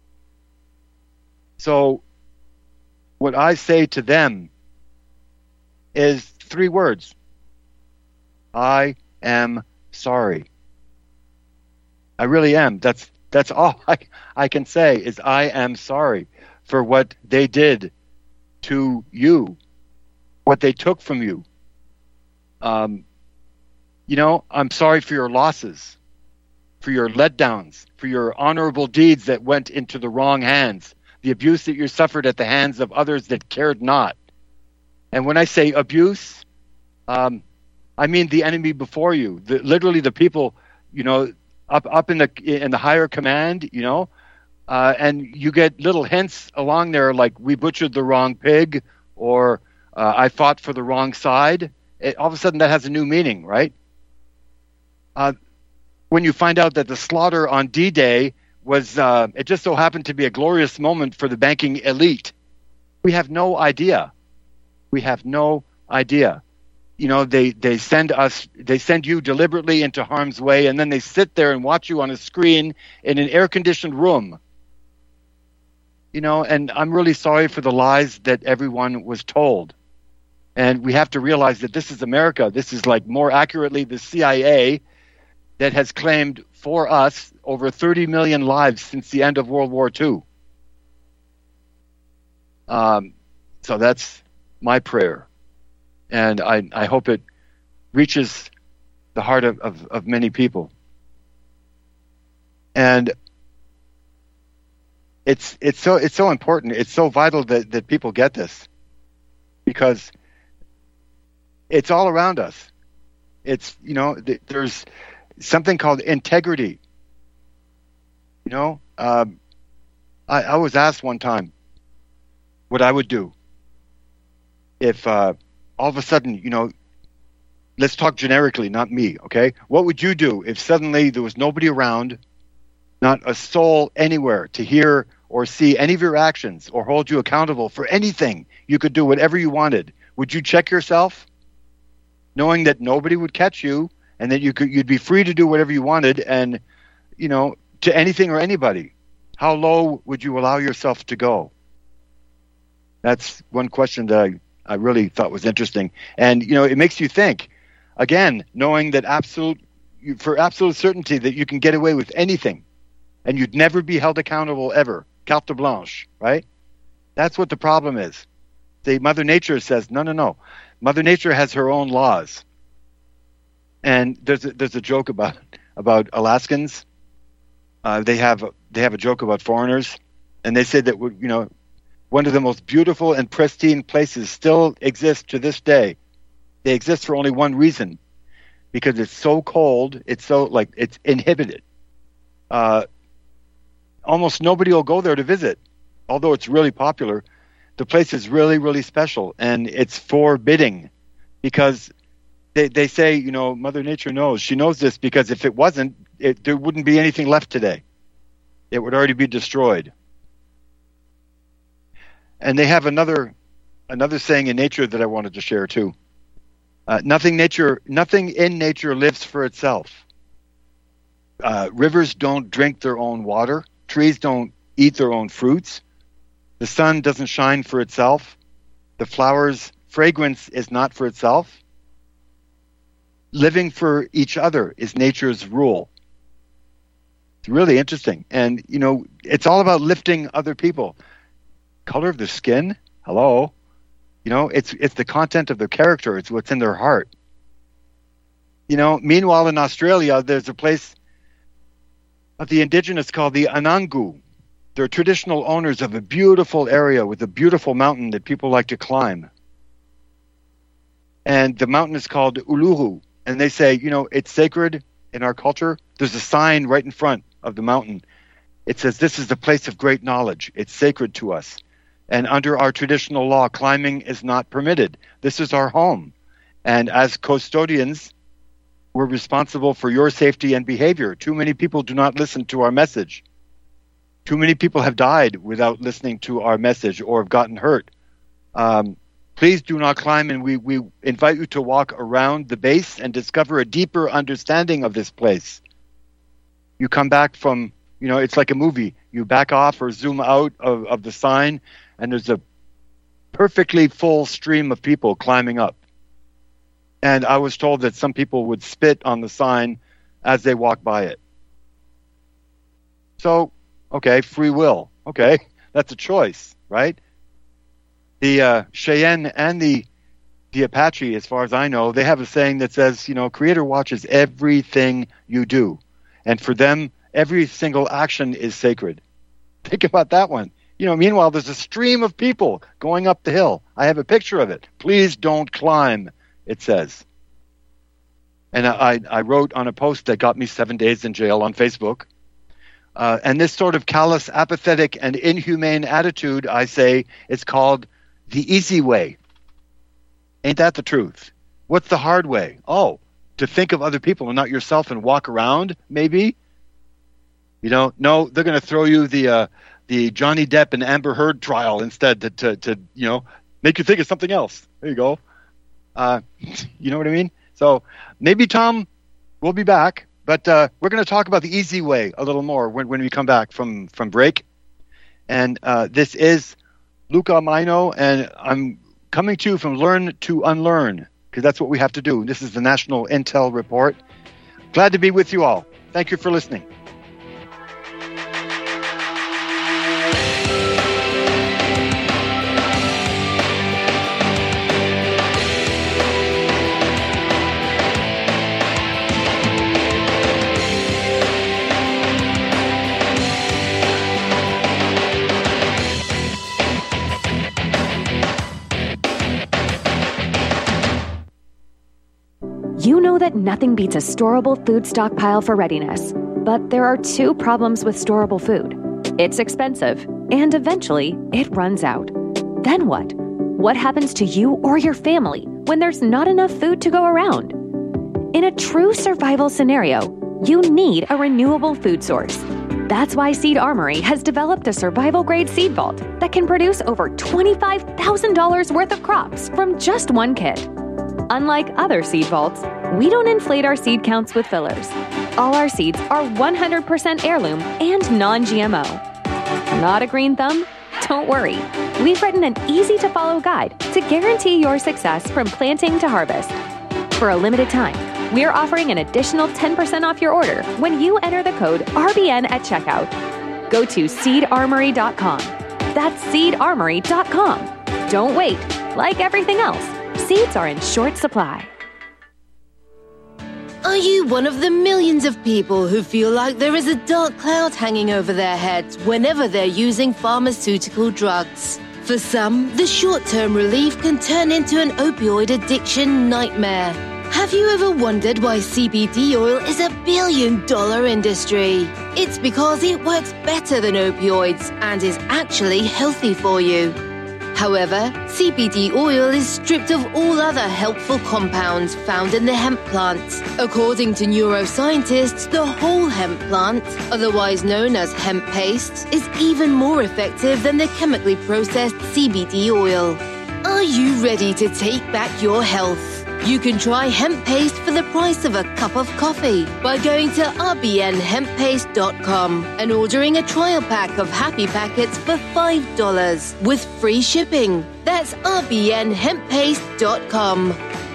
So what I say to them is three words. I am sorry. I really am. That's that's all I, I can say is I am sorry for what they did to you, what they took from you. Um, you know, I'm sorry for your losses, for your letdowns, for your honorable deeds that went into the wrong hands, the abuse that you suffered at the hands of others that cared not. And when I say abuse, um, I mean the enemy before you, the, literally the people, you know, up up in the in the higher command, you know, uh, and you get little hints along there like we butchered the wrong pig, or uh, I fought for the wrong side, it, all of a sudden that has a new meaning, right? Uh, when you find out that the slaughter on D-Day was, uh, it just so happened to be a glorious moment for the banking elite. We have no idea. We have no idea. You know, they, they send us, they send you deliberately into harm's way, and then they sit there and watch you on a screen in an air-conditioned room. You know, and I'm really sorry for the lies that everyone was told. And we have to realize that this is America. This is like more accurately the C I A that has claimed for us over thirty million lives since the end of World War Two. Um, so that's my prayer. And I, I hope it reaches the heart of, of, of many people. And it's it's so it's so important. It's so vital that, that people get this, because it's all around us. It's, you know, th- there's something called integrity. You know, um, I, I was asked one time what I would do if uh, all of a sudden, you know, let's talk generically, not me, okay? What would you do if suddenly there was nobody around, not a soul anywhere to hear or see any of your actions or hold you accountable for anything? You could do whatever you wanted. Would you check yourself, knowing that nobody would catch you and that you could, you'd be free to do whatever you wanted and, you know, to anything or anybody? How low would you allow yourself to go? That's one question that I, I really thought was interesting. And, you know, it makes you think, again, knowing that absolute, for absolute certainty that you can get away with anything and you'd never be held accountable ever. Carte blanche, right? That's what the problem is. The Mother Nature says, no, no, no. Mother Nature has her own laws. And there's a, there's a joke about about Alaskans. Uh, they have they have a joke about foreigners, and they say that, you know, one of the most beautiful and pristine places still exists to this day. They exist for only one reason, because it's so cold. It's so like it's inhibited. Uh, almost nobody will go there to visit, although it's really popular. The place is really, really special, and it's forbidding because they they say, you know, Mother Nature knows. She knows this because if it wasn't, it, there wouldn't be anything left today. It would already be destroyed. And they have another another saying in nature that I wanted to share too. Uh, nothing nature, nothing in nature lives for itself. Uh, rivers don't drink their own water. Trees don't eat their own fruits. The sun doesn't shine for itself. The flower's fragrance is not for itself. Living for each other is nature's rule. It's really interesting. And, you know, it's all about lifting other people. Color of their skin? Hello? You know, it's it's the content of their character. It's what's in their heart. You know, meanwhile in Australia, there's a place of the indigenous called the Anangu. They're traditional owners of a beautiful area with a beautiful mountain that people like to climb. And the mountain is called Uluru. And they say, you know, it's sacred in our culture. There's a sign right in front of the mountain. It says, this is the place of great knowledge. It's sacred to us. And under our traditional law, climbing is not permitted. This is our home. And as custodians, we're responsible for your safety and behavior. Too many people do not listen to our message. Too many people have died without listening to our message or have gotten hurt. Um, please do not climb, and we, we invite you to walk around the base and discover a deeper understanding of this place. You come back from, you know, it's like a movie. You back off or zoom out of, of the sign, and there's a perfectly full stream of people climbing up. And I was told that some people would spit on the sign as they walk by it. So, okay, free will. Okay, that's a choice, right? The uh, Cheyenne and the the Apache, as far as I know, they have a saying that says, you know, Creator watches everything you do. And for them, every single action is sacred. Think about that one. You know, meanwhile, there's a stream of people going up the hill. I have a picture of it. Please don't climb, it says. And I, I wrote on a post that got me seven days in jail on Facebook. Uh, and this sort of callous, apathetic, and inhumane attitude, I say, is called the easy way. Ain't that the truth? What's the hard way? Oh, to think of other people and not yourself and walk around, maybe? You know, no, they're going to throw you the uh, the Johnny Depp and Amber Heard trial instead to, to, to, you know, make you think of something else. There you go. Uh, you know what I mean? So maybe, Tom, we'll be back, but uh, we're going to talk about the easy way a little more when, when we come back from, from break. And uh, this is Luca Maino, and I'm coming to you from Learn to Unlearn, because that's what we have to do. This is the National Intel Report. Glad to be with you all. Thank you for listening. You know that nothing beats a storable food stockpile for readiness, but there are two problems with storable food. It's expensive, and eventually it runs out. Then what? What happens to you or your family when there's not enough food to go around? In a true survival scenario, you need a renewable food source. That's why Seed Armory has developed a survival-grade seed vault that can produce over twenty-five thousand dollars worth of crops from just one kit. Unlike other seed vaults, we don't inflate our seed counts with fillers. All our seeds are one hundred percent heirloom and non-G M O. Not a green thumb? Don't worry. We've written an easy-to-follow guide to guarantee your success from planting to harvest. For a limited time, we're offering an additional ten percent off your order when you enter the code R B N at checkout. Go to seed armory dot com. That's seed armory dot com. Don't wait. Like everything else, seeds are in short supply. Are you one of the millions of people who feel like there is a dark cloud hanging over their heads whenever they're using pharmaceutical drugs? For some, the short-term relief can turn into an opioid addiction nightmare. Have you ever wondered why C B D oil is a billion-dollar industry? It's because it works better than opioids and is actually healthy for you. However, C B D oil is stripped of all other helpful compounds found in the hemp plant. According to neuroscientists, the whole hemp plant, otherwise known as hemp paste, is even more effective than the chemically processed C B D oil. Are you ready to take back your health? You can try hemp paste for the price of a cup of coffee by going to r b n hemp paste dot com and ordering a trial pack of Happy Packets for five dollars with free shipping. That's r b n hemp paste dot com.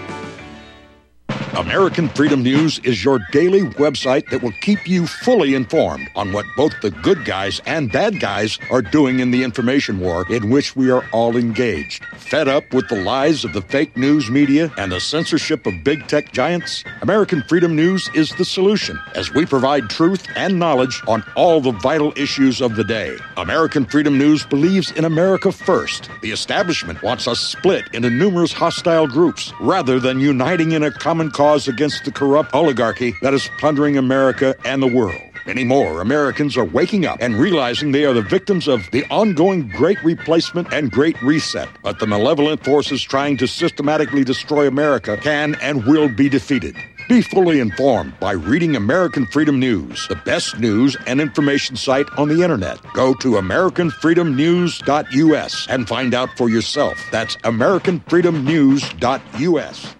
American Freedom News is your daily website that will keep you fully informed on what both the good guys and bad guys are doing in the information war in which we are all engaged. Fed up with the lies of the fake news media and the censorship of big tech giants? American Freedom News is the solution, as we provide truth and knowledge on all the vital issues of the day. American Freedom News believes in America first. The establishment wants us split into numerous hostile groups rather than uniting in a common cause against the corrupt oligarchy that is plundering America and the world. Many more Americans are waking up and realizing they are the victims of the ongoing Great Replacement and Great Reset. But the malevolent forces trying to systematically destroy America can and will be defeated. Be fully informed by reading American Freedom News, the best news and information site on the internet. Go to american freedom news dot u s and find out for yourself. That's american freedom news dot u s.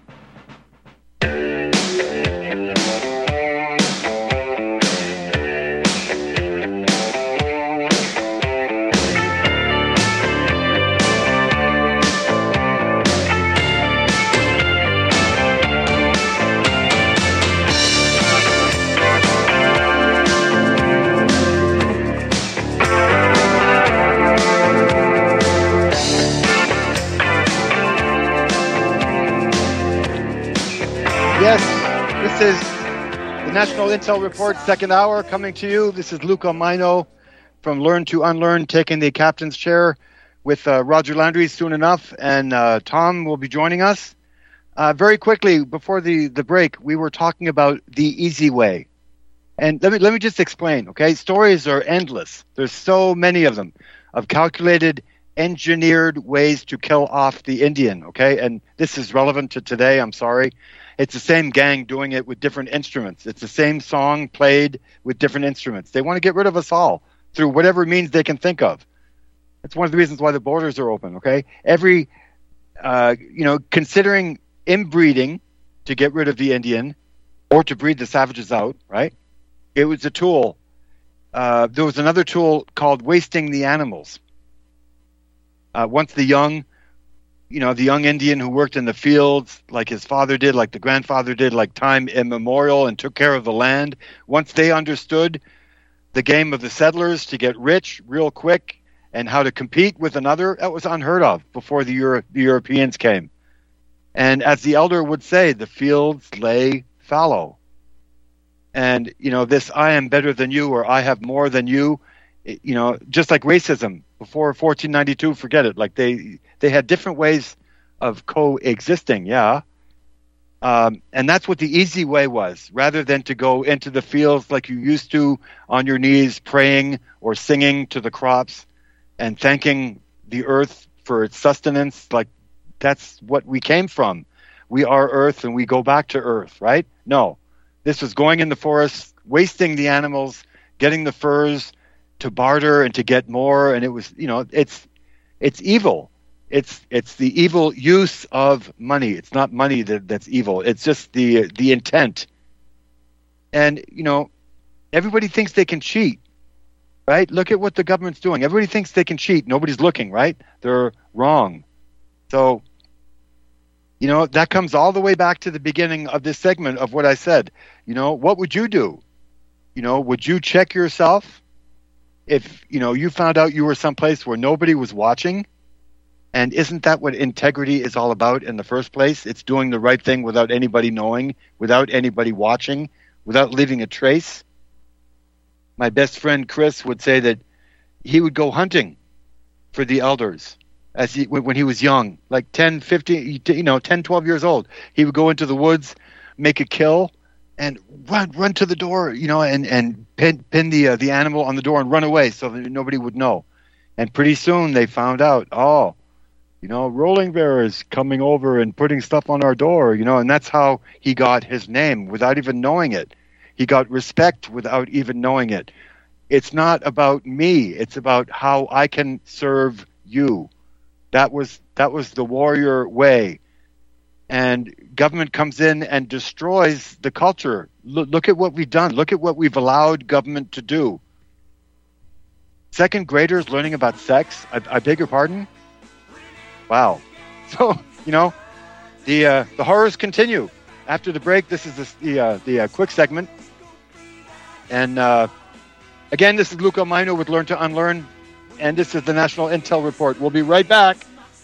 Yes, this is the National Intel Report, second hour, coming to you. This is Luca Maino from Learn to Unlearn, taking the captain's chair with uh, Roger Landry soon enough, and uh, Tom will be joining us. Uh, very quickly, before the, the break, we were talking about the easy way. And let me let me just explain, okay? Stories are endless. There's so many of them, of calculated engineered ways to kill off the Indian, okay? And this is relevant to today, I'm sorry. It's the same gang doing it with different instruments. It's the same song played with different instruments. They want to get rid of us all through whatever means they can think of. That's one of the reasons why the borders are open, okay? Every, uh, you know, considering inbreeding to get rid of the Indian or to breed the savages out, right? It was a tool. Uh, there was another tool called wasting the animals. Uh, once the young, you know, the young Indian who worked in the fields like his father did, like the grandfather did, like time immemorial, and took care of the land, once they understood the game of the settlers to get rich real quick and how to compete with another, that was unheard of before the, Euro- the Europeans came. And as the elder would say, the fields lay fallow. And, you know, this I am better than you or I have more than you, you know, just like racism before fourteen ninety-two, forget it. Like they, they had different ways of coexisting, yeah. Um, and that's what the easy way was, rather than to go into the fields like you used to on your knees praying or singing to the crops and thanking the earth for its sustenance. Like that's what we came from. We are earth and we go back to earth, right? No. This was going in the forest, wasting the animals, getting the furs to barter and to get more. And it was, you know, it's it's evil. It's it's the evil use of money. It's not money that, that's evil. It's just the the intent. And, you know, everybody thinks they can cheat, right? Look at what the government's doing. Everybody thinks they can cheat. Nobody's looking, right? They're wrong. So, you know, that comes all the way back to the beginning of this segment of what I said. You know, what would you do? You know, would you check yourself if, you know, you found out you were someplace where nobody was watching? And isn't that what integrity is all about in the first place? It's doing the right thing without anybody knowing, without anybody watching, without leaving a trace. My best friend Chris would say that he would go hunting for the elders as he, when he was young, like ten, fifteen, you know, ten, twelve years old. He would go into the woods, make a kill, and run, run to the door, you know, and, and pin, pin the uh, the animal on the door and run away so that nobody would know. And pretty soon they found out, oh, you know, Rolling Bear is coming over and putting stuff on our door, you know, and that's how he got his name without even knowing it. He got respect without even knowing it. It's not about me. It's about how I can serve you. That was that was the warrior way. And government comes in and destroys the culture. Look, look at what we've done. Look at what we've allowed government to do. Second graders learning about sex. I, I beg your pardon? Wow. So, you know, the uh, the horrors continue. After the break, this is the the, uh, the uh, quick segment. And uh, again, this is Luca Mino with Learn to Unlearn. And this is the National Intel Report. We'll be right back.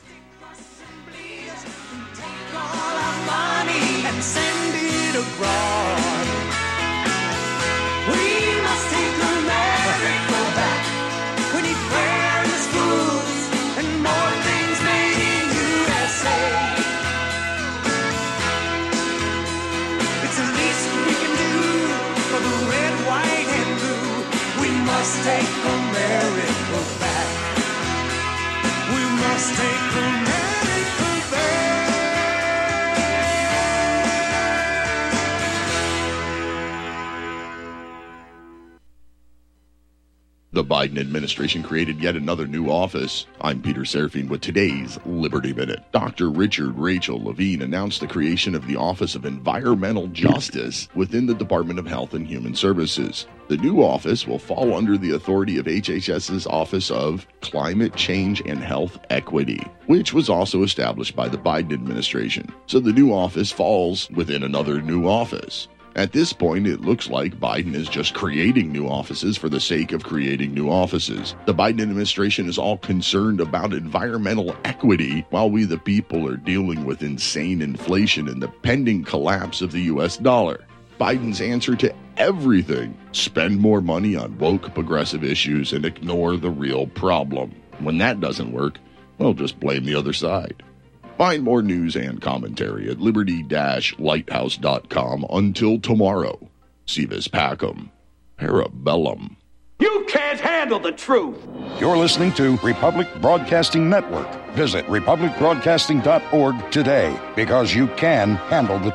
Take America back. We must take America back. The Biden administration created yet another new office. I'm Peter Serafine with today's Liberty Minute. Doctor Richard Rachel Levine announced the creation of the Office of Environmental Justice within the Department of Health and Human Services. The new office will fall under the authority of H H S's Office of Climate Change and Health Equity, which was also established by the Biden administration. So the new office falls within another new office. At this point, it looks like Biden is just creating new offices for the sake of creating new offices. The Biden administration is all concerned about environmental equity, while we the people are dealing with insane inflation and the pending collapse of the U S dollar. Biden's answer to everything: spend more money on woke progressive issues and ignore the real problem. When that doesn't work, well, just blame the other side. Find more news and commentary at liberty dash lighthouse dot com. Until tomorrow, Si vis pacem, parabellum. You You can't handle the truth. You're listening to Republic Broadcasting Network. Visit republic broadcasting dot org today, because you can handle the